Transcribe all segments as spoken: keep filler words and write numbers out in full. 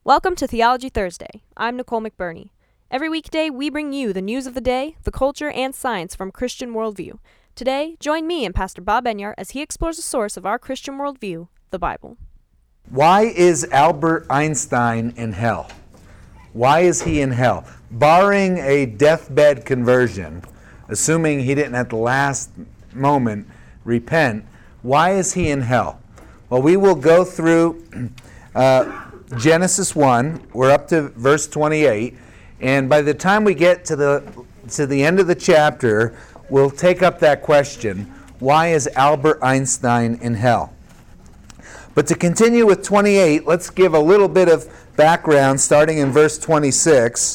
Welcome to Theology Thursday. I'm Nicole McBurney. Every weekday, we bring you the news of the day, the culture, and science from Christian worldview. Today, join me and Pastor Bob Enyart as he explores the source of our Christian worldview, the Bible. Why is Albert Einstein in hell? Why is he in hell? Barring a deathbed conversion, assuming he didn't at the last moment repent, why is he in hell? Well, we will go through uh, Genesis one. We're up to verse twenty-eight, and by the time we get to the to the end of the chapter, we'll take up that question: why is Albert Einstein in hell? But to continue with twenty-eight, let's give a little bit of background starting in verse twenty-six,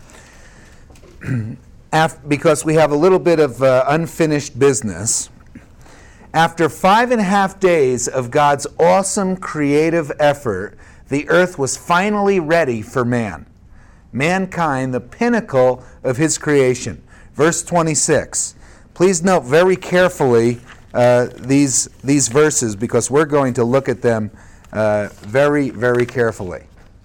because we have a little bit of uh, unfinished business. After five and a half days of God's awesome creative effort, the earth was finally ready for man. Mankind, the pinnacle of his creation. Verse twenty-six. Please note very carefully uh, these, these verses, because we're going to look at them uh, very, very carefully.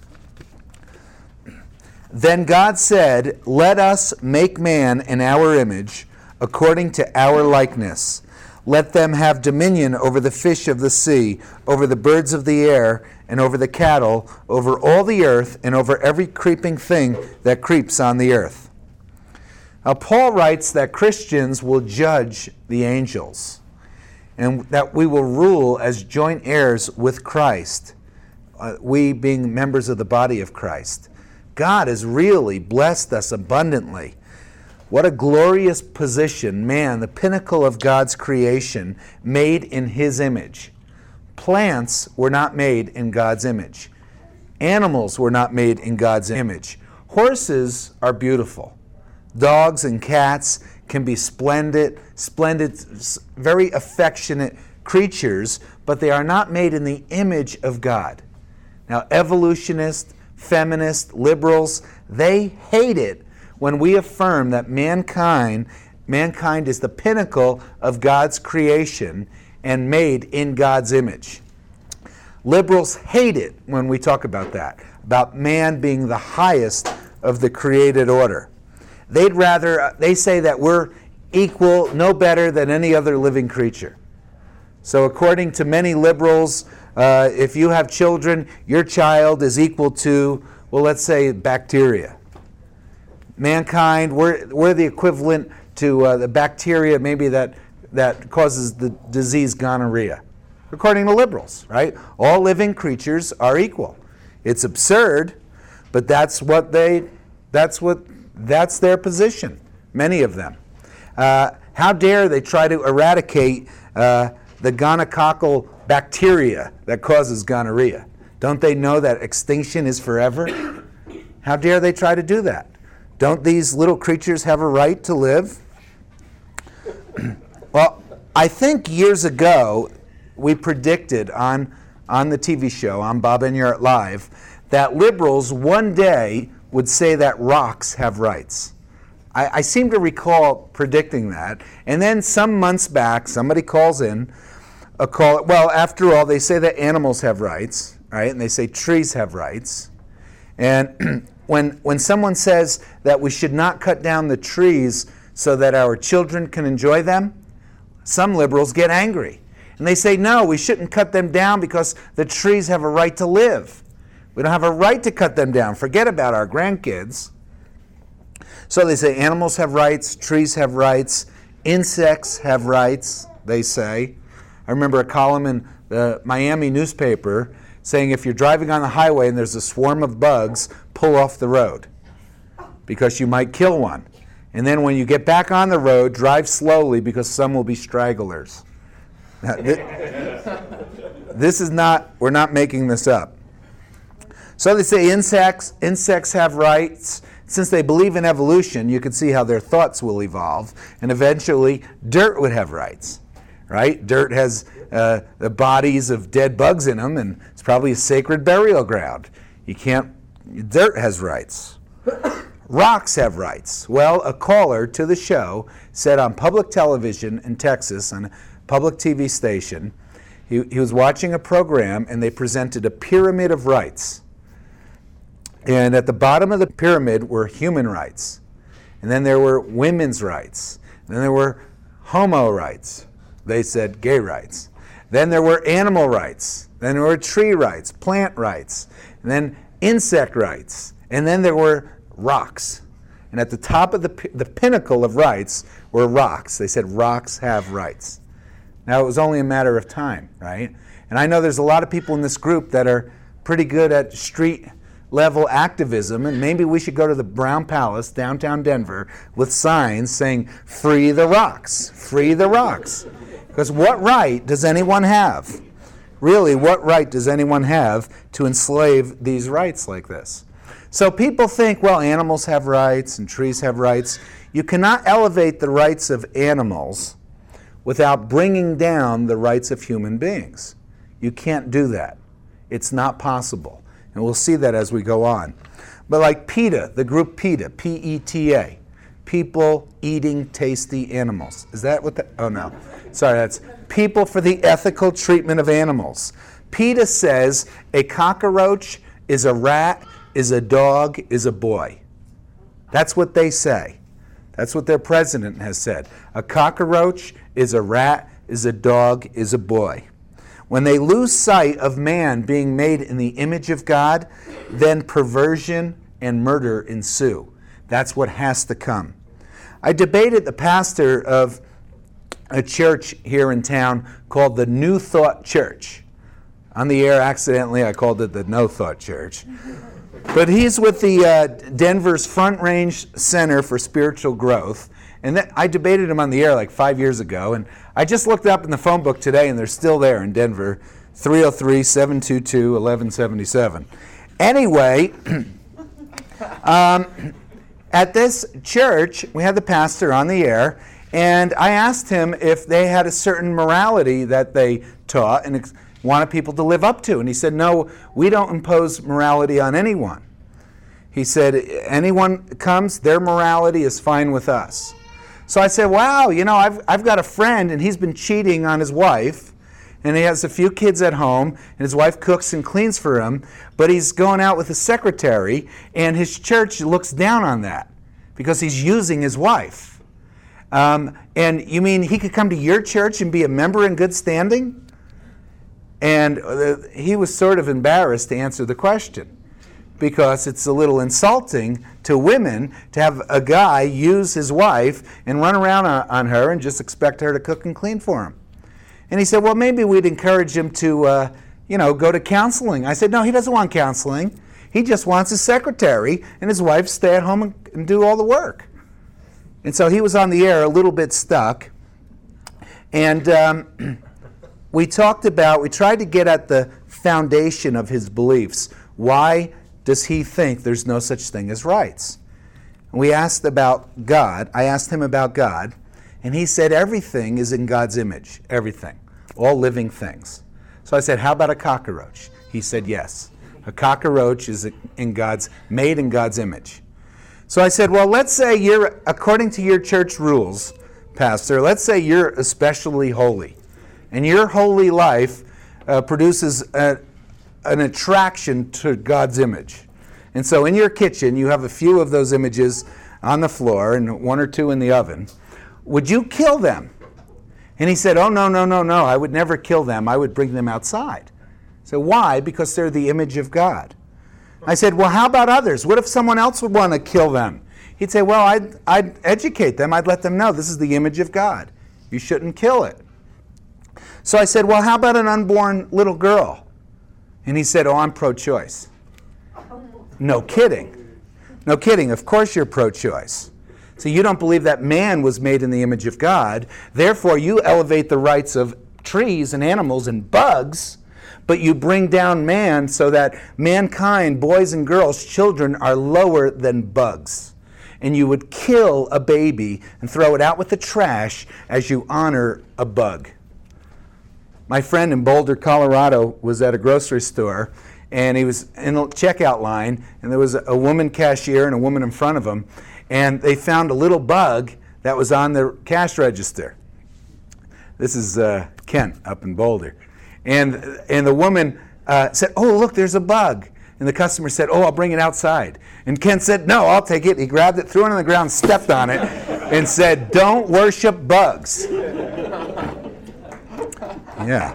Then God said, "Let us make man in our image, according to our likeness. Let them have dominion over the fish of the sea, over the birds of the air, and over the cattle, over all the earth, and over every creeping thing that creeps on the earth." Now, Paul writes that Christians will judge the angels, and that we will rule as joint heirs with Christ, uh, we being members of the body of Christ. God has really blessed us abundantly. What a glorious position, man, the pinnacle of God's creation, made in His image. Plants were not made in God's image. Animals were not made in God's image. Horses are beautiful. Dogs and cats can be splendid, splendid, very affectionate creatures, but they are not made in the image of God. Now, evolutionists, feminists, liberals, they hate it when we affirm that mankind, mankind is the pinnacle of God's creation and made in God's image. Liberals hate it when we talk about that, about man being the highest of the created order. They'd rather, they say that we're equal, no better than any other living creature. So according to many liberals, uh, if you have children, your child is equal to, well, let's say bacteria. Mankind, we're, we're the equivalent to uh, the bacteria maybe that, that causes the disease gonorrhea, according to liberals, right? All living creatures are equal. It's absurd, but that's what they, that's what, that's their position, many of them. Uh, how dare they try to eradicate uh, the gonococcal bacteria that causes gonorrhea? Don't they know that extinction is forever? How dare they try to do that? Don't these little creatures have a right to live? Well, I think years ago we predicted on, on the T V show, on Bob Enyart Live, that liberals one day would say that rocks have rights. I, I seem to recall predicting that. And then some months back, somebody calls in, a call, well, after all, they say that animals have rights, right? And they say trees have rights. And when when someone says that we should not cut down the trees so that our children can enjoy them, some liberals get angry. And they say, no, we shouldn't cut them down because the trees have a right to live. We don't have a right to cut them down. Forget about our grandkids. So they say animals have rights, trees have rights, insects have rights, they say. I remember a column in the Miami newspaper saying if you're driving on the highway and there's a swarm of bugs, pull off the road because you might kill one. And then when you get back on the road, drive slowly because some will be stragglers. Now, this, this is not, we're not making this up. So they say insects, insects have rights. Since they believe in evolution, you can see how their thoughts will evolve. And eventually, dirt would have rights, right? Dirt has uh, the bodies of dead bugs in them, and it's probably a sacred burial ground. You can't, dirt has rights. Rocks have rights. Well, a caller to the show said on public television in Texas, on a public T V station, he, he was watching a program and they presented a pyramid of rights. And at the bottom of the pyramid were human rights. And then there were women's rights. And then there were homo rights. They said gay rights. Then there were animal rights. Then there were tree rights, plant rights. And then insect rights. And then there were rocks. And at the top of the, the pinnacle of rights were rocks. They said rocks have rights. Now, it was only a matter of time, right? And I know there's a lot of people in this group that are pretty good at street level activism, and maybe we should go to the Brown Palace, downtown Denver, with signs saying, free the rocks, free the rocks. Because what right does anyone have? Really, what right does anyone have to enslave these rights like this? So people think, well, animals have rights and trees have rights. You cannot elevate the rights of animals without bringing down the rights of human beings. You can't do that. It's not possible. And we'll see that as we go on. But like PETA, the group PETA, P E T A, People Eating Tasty Animals. Is that what the, oh no. Sorry, that's People for the Ethical Treatment of Animals. PETA says a cockroach is a rat, is a dog, is a boy. That's what they say. That's what their president has said. A cockroach is a rat, is a dog, is a boy. When they lose sight of man being made in the image of God, then perversion and murder ensue. That's what has to come. I debated the pastor of a church here in town called the New Thought Church. On the air, accidentally, I called it the No Thought Church. But he's with the uh, Denver's Front Range Center for Spiritual Growth. And that, I debated him on the air like five years ago. And I just looked up in the phone book today, and they're still there in Denver, three oh three, seven two two, one one seven seven. Anyway, um, at this church, we had the pastor on the air, and I asked him if they had a certain morality that they taught and ex- wanted people to live up to. And he said, no, we don't impose morality on anyone. He said, anyone comes, their morality is fine with us. So I said, wow, you know, I've, I've got a friend, and he's been cheating on his wife, and he has a few kids at home, and his wife cooks and cleans for him, but he's going out with a secretary, and his church looks down on that because he's using his wife. Um, and you mean he could come to your church and be a member in good standing? And uh, he was sort of embarrassed to answer the question, because it's a little insulting to women to have a guy use his wife and run around on, on her and just expect her to cook and clean for him. And he said, well, maybe we'd encourage him to, uh, you know, go to counseling. I said, no, he doesn't want counseling. He just wants his secretary and his wife stay at home and, and do all the work. And so he was on the air a little bit stuck. And um, we talked about, we tried to get at the foundation of his beliefs. Why does he think there's no such thing as rights? And we asked about God. I asked him about God, and he said everything is in God's image, everything, all living things. So I said, how about a cockroach? He said, yes. A cockroach is in God's, made in God's image. So I said, well, let's say you're, according to your church rules, Pastor, let's say you're especially holy, and your holy life uh, produces a an attraction to God's image. And so in your kitchen, you have a few of those images on the floor and one or two in the oven. Would you kill them? And he said, oh, no, no, no, no. I would never kill them. I would bring them outside. So why? Because they're the image of God. I said, well, how about others? What if someone else would want to kill them? He'd say, well, I'd, I'd educate them. I'd let them know this is the image of God. You shouldn't kill it. So I said, well, how about an unborn little girl? And he said, oh, I'm pro-choice. No kidding. No kidding. Of course you're pro-choice. So you don't believe that man was made in the image of God. Therefore, you elevate the rights of trees and animals and bugs, but you bring down man so that mankind, boys and girls, children, are lower than bugs. And you would kill a baby and throw it out with the trash as you honor a bug. My friend in Boulder, Colorado, was at a grocery store, and he was in the checkout line, and there was a woman cashier and a woman in front of him, and they found a little bug that was on the cash register. This is uh, Kent up in Boulder. And, and the woman uh, said, oh, look, there's a bug. And the customer said, oh, I'll bring it outside. And Ken said, no, I'll take it. He grabbed it, threw it on the ground, stepped on it, and said, don't worship bugs. Yeah.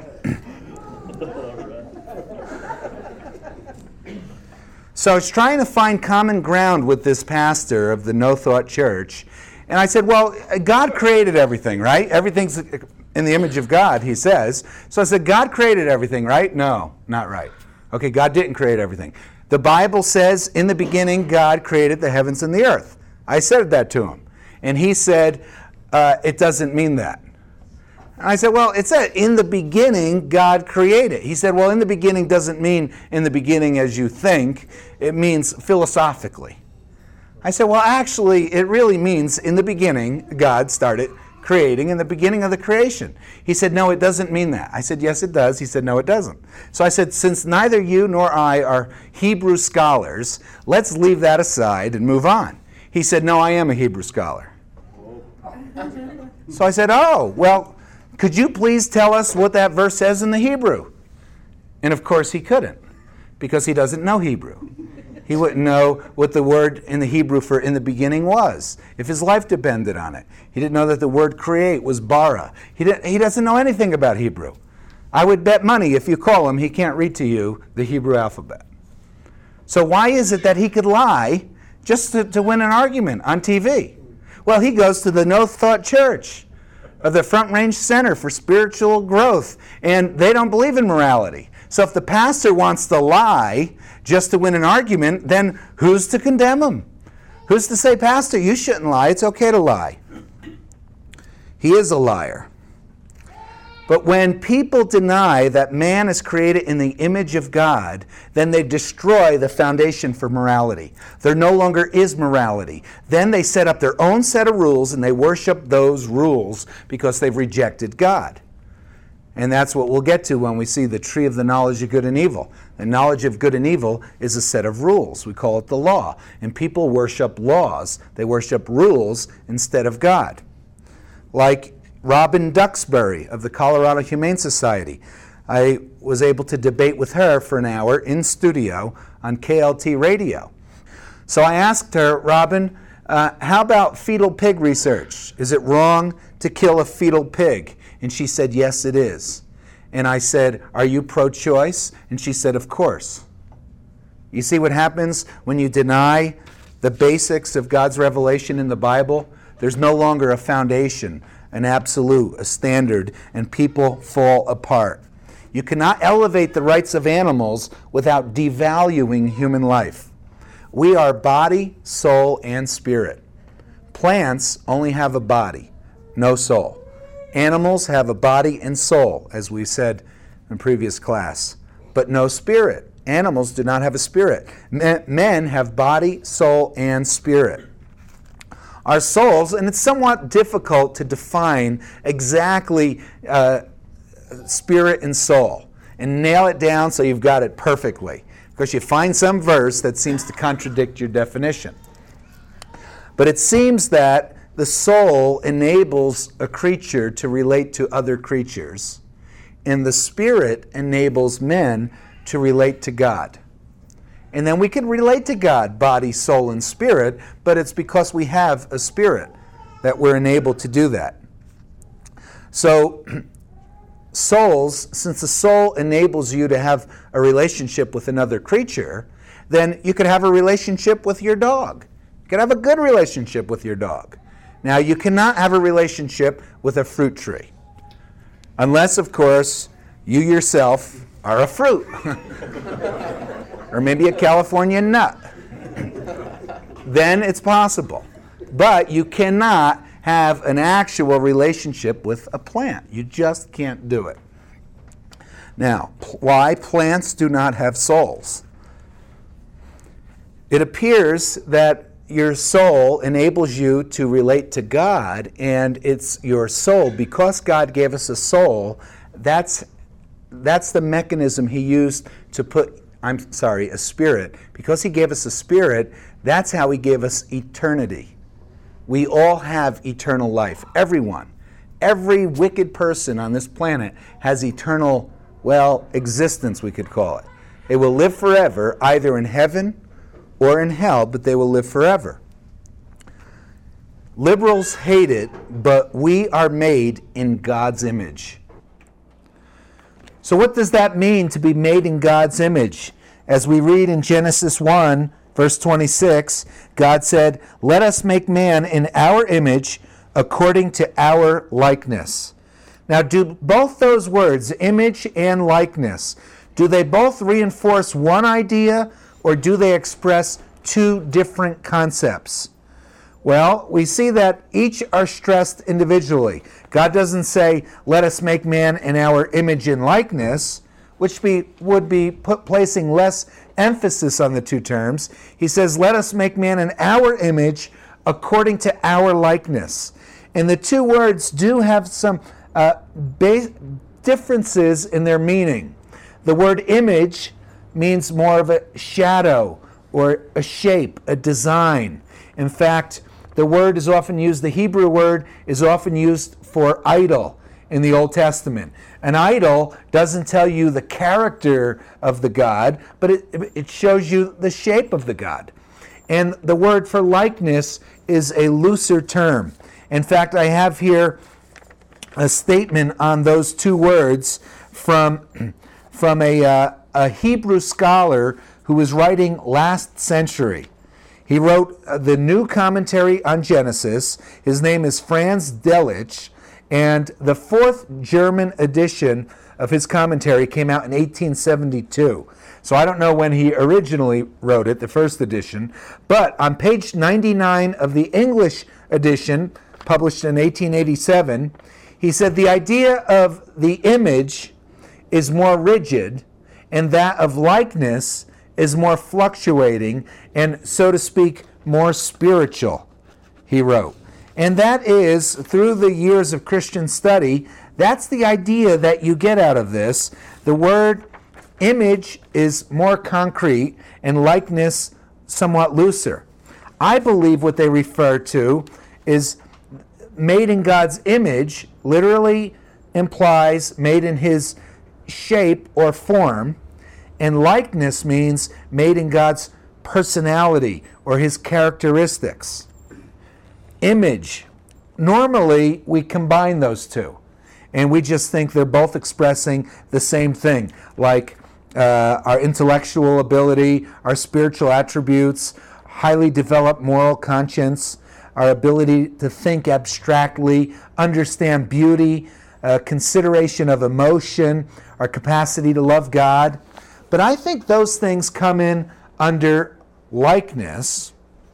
So I was trying to find common ground with this pastor of the No Thought Church. And I said, well, God created everything, right? Everything's in the image of God, he says. So I said, God created everything, right? No, not right. Okay, God didn't create everything. The Bible says, in the beginning, God created the heavens and the earth. I said that to him. And he said, uh, it doesn't mean that. And I said, well, it said, in the beginning, God created. He said, well, in the beginning doesn't mean in the beginning as you think. It means philosophically. I said, well, actually, it really means in the beginning, God started creating in the beginning of the creation. He said, no, it doesn't mean that. I said, yes, it does. He said, no, it doesn't. So I said, since neither you nor I are Hebrew scholars, let's leave that aside and move on. He said, no, I am a Hebrew scholar. So I said, oh, well, could you please tell us what that verse says in the Hebrew? And of course he couldn't, because he doesn't know Hebrew. He wouldn't know what the word in the Hebrew for in the beginning was, if his life depended on it. He didn't know that the word create was bara. He, didn't, he doesn't know anything about Hebrew. I would bet money if you call him, he can't read to you the Hebrew alphabet. So why is it that he could lie just to, to win an argument on T V? Well, he goes to the No Thought Church of the Front Range Center for Spiritual Growth, and they don't believe in morality. So if the pastor wants to lie just to win an argument, then who's to condemn him? Who's to say, Pastor, you shouldn't lie. It's okay to lie. He is a liar. But when people deny that man is created in the image of God, then they destroy the foundation for morality. There no longer is morality. Then they set up their own set of rules and they worship those rules because they've rejected God. And that's what we'll get to when we see the tree of the knowledge of good and evil. The knowledge of good and evil is a set of rules. We call it the law. And people worship laws. They worship rules instead of God. Like Robin Duxbury of the Colorado Humane Society. I was able to debate with her for an hour in studio on K L T radio. So I asked her, Robin, uh, how about fetal pig research? Is it wrong to kill a fetal pig? And she said, yes, it is. And I said, are you pro-choice? And she said, of course. You see what happens when you deny the basics of God's revelation in the Bible? There's no longer a foundation, an absolute, a standard, and people fall apart. You cannot elevate the rights of animals without devaluing human life. We are body, soul, and spirit. Plants only have a body, no soul. Animals have a body and soul, as we said in previous class, but no spirit. Animals do not have a spirit. Men have body, soul, and spirit. Our souls, and it's somewhat difficult to define exactly uh, spirit and soul and nail it down so you've got it perfectly, because you find some verse that seems to contradict your definition. But it seems that the soul enables a creature to relate to other creatures, and the spirit enables men to relate to God. And then we can relate to God, body, soul, and spirit, but it's because we have a spirit that we're enabled to do that. So, souls, since the soul enables you to have a relationship with another creature, then you could have a relationship with your dog. You could have a good relationship with your dog. Now, you cannot have a relationship with a fruit tree, unless, of course, you yourself are a fruit, or maybe a California nut. Then it's possible. But you cannot have an actual relationship with a plant. You just can't do it. Now, why plants do not have souls? It appears that your soul enables you to relate to God, and it's your soul. Because God gave us a soul, that's that's the mechanism he used to put, I'm sorry, a spirit. Because he gave us a spirit, that's how he gave us eternity. We all have eternal life. Everyone. Every wicked person on this planet has eternal, well, existence, we could call it. They will live forever, either in heaven or in hell, but they will live forever. Liberals hate it, but we are made in God's image. So what does that mean, to be made in God's image? As we read in Genesis one, verse twenty-six, God said, "Let us make man in our image according to our likeness." Now, do both those words, image and likeness, do they both reinforce one idea, or do they express two different concepts? Well, we see that each are stressed individually. God doesn't say, "Let us make man in our image and likeness," which be, would be put, placing less emphasis on the two terms. He says, "Let us make man in our image according to our likeness." And the two words do have some uh, base differences in their meaning. The word image means more of a shadow or a shape, a design. In fact, the word is often used, the Hebrew word is often used for idol in the Old Testament. An idol doesn't tell you the character of the God, but it, it shows you the shape of the God. And the word for likeness is a looser term. In fact, I have here a statement on those two words from, from a, uh, a Hebrew scholar who was writing last century. He wrote the New Commentary on Genesis. His name is Franz Delitzsch, and the fourth German edition of his commentary came out in eighteen seventy-two. So I don't know when he originally wrote it, the first edition, but on page ninety-nine of the English edition, published in eighteen eighty-seven, he said the idea of the image is more rigid, and that of likeness is more fluctuating and, so to speak, more spiritual, he wrote. And that is, through the years of Christian study, that's the idea that you get out of this. The word image is more concrete and likeness somewhat looser. I believe what they refer to is made in God's image literally implies made in his shape or form, and likeness means made in God's personality or his characteristics. Image. Normally, we combine those two, and we just think they're both expressing the same thing, like uh, our intellectual ability, our spiritual attributes, highly developed moral conscience, our ability to think abstractly, understand beauty, uh, consideration of emotion, our capacity to love God. But I think those things come in under likeness.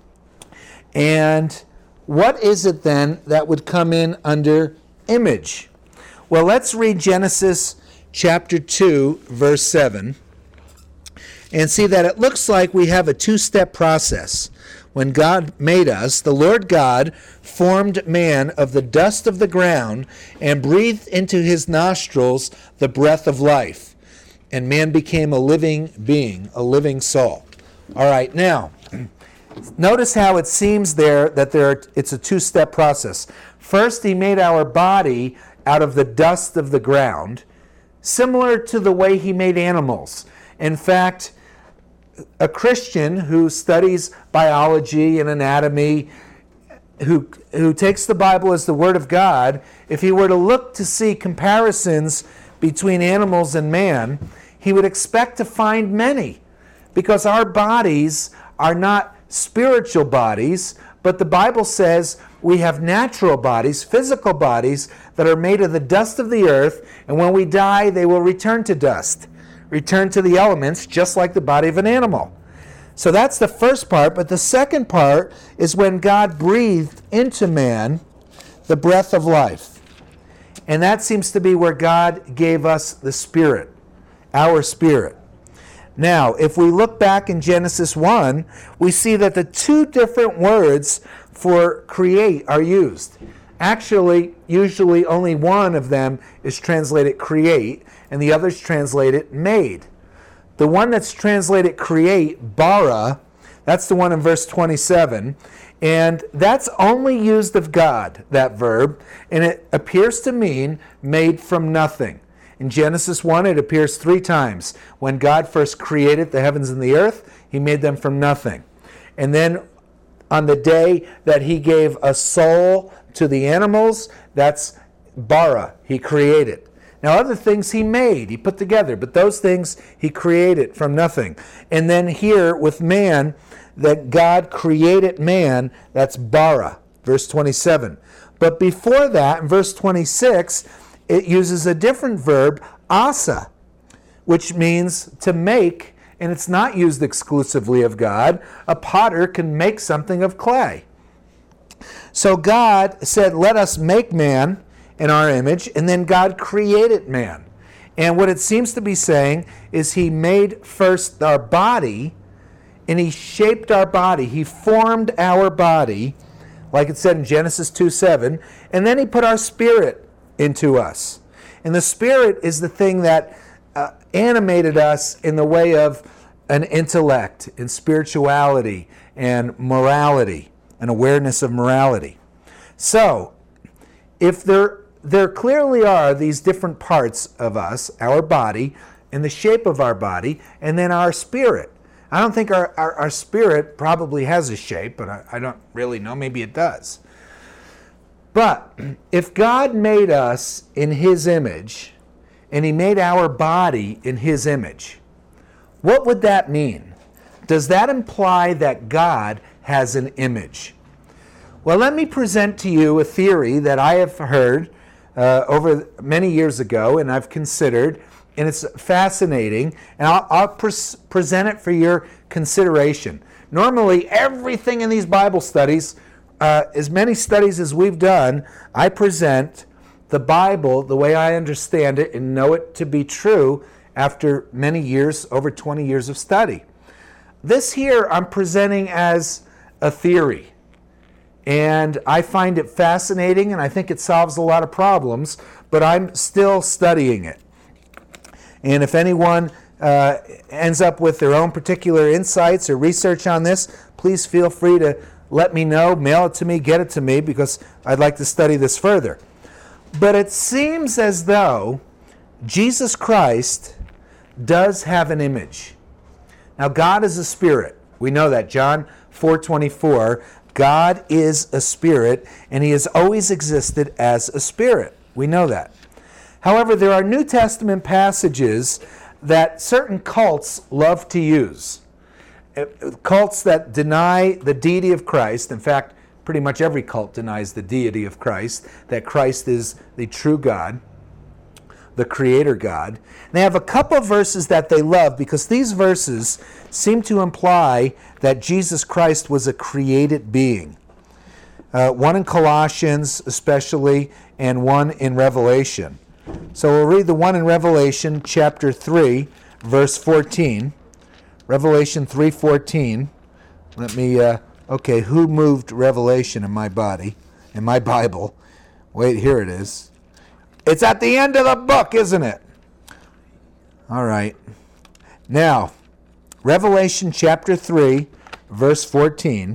And what is it then that would come in under image? Well, let's read Genesis chapter two, verse seven, and see that it looks like we have a two-step process. When God made us, the Lord God formed man of the dust of the ground and breathed into his nostrils the breath of life. And man became a living being, a living soul. All right, now, notice how it seems there that there it's a two-step process. First, he made our body out of the dust of the ground, similar to the way he made animals. In fact, a Christian who studies biology and anatomy, who, who takes the Bible as the Word of God, if he were to look to see comparisons between animals and man, he would expect to find many, because our bodies are not spiritual bodies, but the Bible says we have natural bodies, physical bodies, that are made of the dust of the earth, and when we die, they will return to dust, return to the elements, just like the body of an animal. So that's the first part, but the second part is when God breathed into man the breath of life. And that seems to be where God gave us the Spirit, our spirit. Now, if we look back in Genesis one, we see that the two different words for create are used. Actually, usually only one of them is translated create, and the other is translated made. The one that's translated create, bara, that's the one in verse twenty-seven, and that's only used of God, that verb, and it appears to mean made from nothing. In Genesis one, it appears three times. When God first created the heavens and the earth, he made them from nothing. And then on the day that he gave a soul to the animals, that's bara, he created. Now other things he made, he put together, but those things he created from nothing. And then here with man, that God created man, that's bara, verse twenty-seven. But before that, in verse twenty-six, it uses a different verb, asa, which means to make, and it's not used exclusively of God. A potter can make something of clay. So God said, let us make man in our image, and then God created man. And what it seems to be saying is he made first our body, and he shaped our body. He formed our body, like it said in Genesis two seven, and then he put our spirit into us. And the spirit is the thing that uh, animated us in the way of an intellect and spirituality and morality, an awareness of morality. So, if there, there clearly are these different parts of us, our body, and the shape of our body, and then our spirit. I don't think our, our, our spirit probably has a shape, but I, I don't really know. Maybe it does. But if God made us in his image, and he made our body in his image, what would that mean? Does that imply that God has an image? Well, let me present to you a theory that I have heard uh, over many years ago, and I've considered, and it's fascinating, and I'll, I'll pre- present it for your consideration. Normally, everything in these Bible studies, uh, as many studies as we've done, I present the Bible the way I understand it and know it to be true after many years, over twenty years of study. This here I'm presenting as a theory, and I find it fascinating, and I think it solves a lot of problems, but I'm still studying it. And if anyone uh, ends up with their own particular insights or research on this, please feel free to let me know, mail it to me, get it to me, because I'd like to study this further. But it seems as though Jesus Christ does have an image. Now, God is a spirit. We know that. John four twenty-four, God is a spirit, and he has always existed as a spirit. We know that. However, there are New Testament passages that certain cults love to use. Cults that deny the deity of Christ. In fact, pretty much every cult denies the deity of Christ, that Christ is the true God, the creator God. And they have a couple of verses that they love because these verses seem to imply that Jesus Christ was a created being. Uh, one in Colossians especially, and one in Revelation. So we'll read the one in Revelation chapter three, verse fourteen. Revelation three fourteen. Let me, uh, okay, who moved Revelation in my body, in my Bible? Wait, here it is. It's at the end of the book, isn't it? All right. Now, Revelation chapter three, verse fourteen.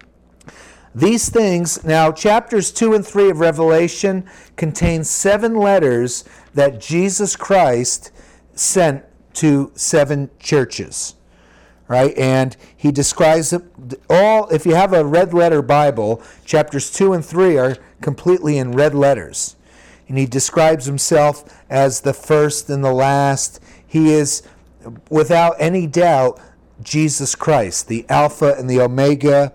These things, now chapters two and three of Revelation contain seven letters that Jesus Christ sent to seven churches. Right? And he describes it all. If you have a red letter Bible, chapters two and three are completely in red letters. And he describes himself as the first and the last. He is, without any doubt, Jesus Christ, the Alpha and the Omega.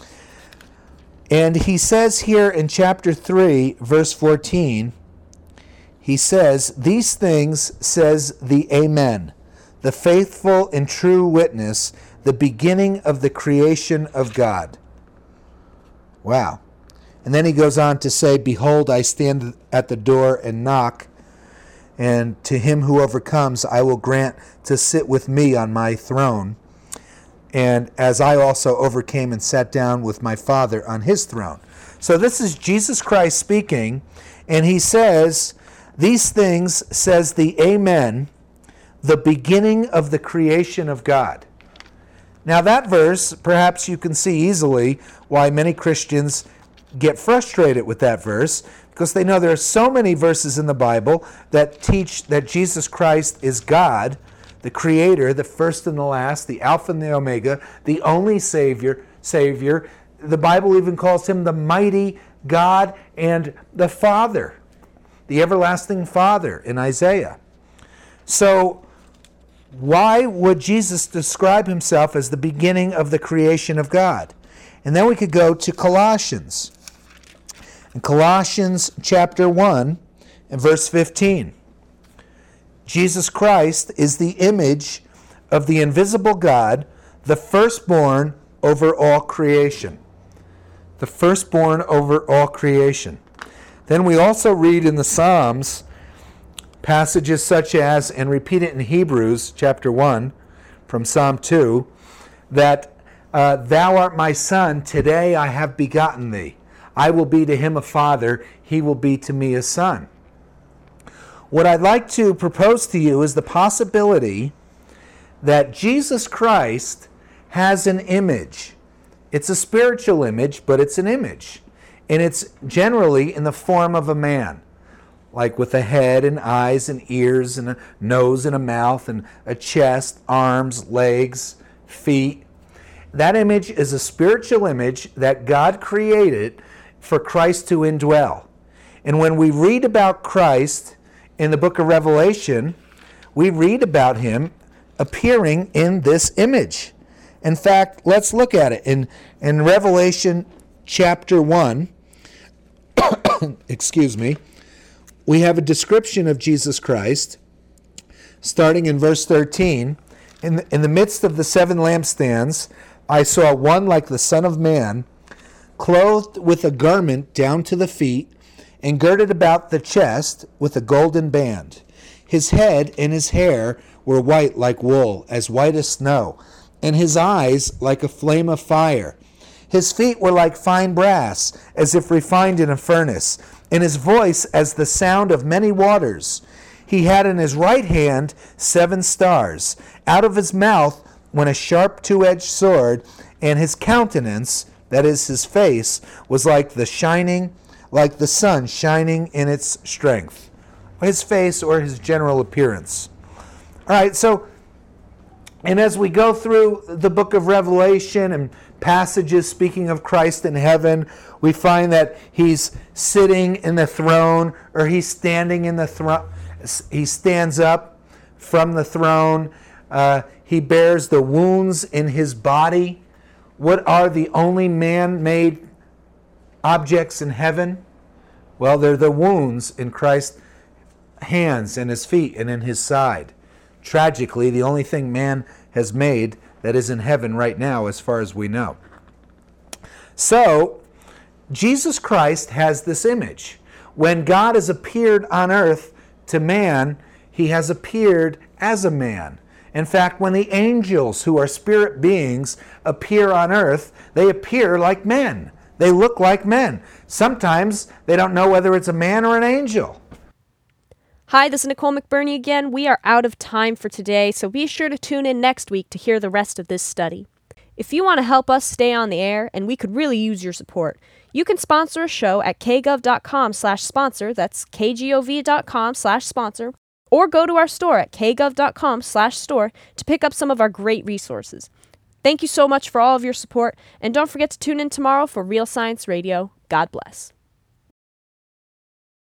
And he says here in chapter three, verse fourteen, he says, these things says the Amen, the faithful and true witness, the beginning of the creation of God. Wow. And then he goes on to say, behold, I stand at the door and knock, and to him who overcomes I will grant to sit with me on my throne, and as I also overcame and sat down with my Father on his throne. So this is Jesus Christ speaking, and he says, these things says the Amen, the beginning of the creation of God. Now that verse, perhaps you can see easily why many Christians get frustrated with that verse, because they know there are so many verses in the Bible that teach that Jesus Christ is God, the Creator, the first and the last, the Alpha and the Omega, the only Savior. Savior. The Bible even calls him the mighty God and the Father, the everlasting Father in Isaiah. So why would Jesus describe himself as the beginning of the creation of God? And then we could go to Colossians. In Colossians chapter one and verse fifteen. Jesus Christ is the image of the invisible God, the firstborn over all creation. The firstborn over all creation. Then we also read in the Psalms passages such as, and repeat it in Hebrews chapter one from Psalm two, that uh, thou art my son, today I have begotten thee. I will be to him a father, he will be to me a son. What I'd like to propose to you is the possibility that Jesus Christ has an image. It's a spiritual image, but it's an image. And it's generally in the form of a man, like with a head and eyes and ears and a nose and a mouth and a chest, arms, legs, feet. That image is a spiritual image that God created for Christ to indwell. And when we read about Christ in the book of Revelation, we read about him appearing in this image. In fact, let's look at it. In, in Revelation chapter one, excuse me, we have a description of Jesus Christ starting in verse thirteen. In the, in the midst of the seven lampstands, I saw one like the Son of Man, clothed with a garment down to the feet, and girded about the chest with a golden band. His head and his hair were white like wool, as white as snow, and his eyes like a flame of fire. His feet were like fine brass, as if refined in a furnace, and his voice as the sound of many waters. He had in his right hand seven stars. Out of his mouth went a sharp two-edged sword, and his countenance, that is his face, was like the shining, like the sun shining in its strength. His face or his general appearance. All right, so, and as we go through the book of Revelation and passages speaking of Christ in heaven, we find that he's sitting in the throne, or he's standing in the throne. He stands up from the throne. Uh, he bears the wounds in his body. What are the only man-made objects in heaven? Well, they're the wounds in Christ's hands and his feet and in his side. Tragically, the only thing man has made that is in heaven right now, as far as we know. So, Jesus Christ has this image. When God has appeared on earth to man, he has appeared as a man. In fact, when the angels, who are spirit beings, appear on earth, they appear like men. They look like men. Sometimes they don't know whether it's a man or an angel. Hi, this is Nicole McBurney again. We are out of time for today, so be sure to tune in next week to hear the rest of this study. If you want to help us stay on the air, and we could really use your support, you can sponsor a show at kgov.com slash sponsor, that's kgov.com slash sponsor, or go to our store at kgov.com slash store to pick up some of our great resources. Thank you so much for all of your support, and don't forget to tune in tomorrow for Real Science Radio. God bless.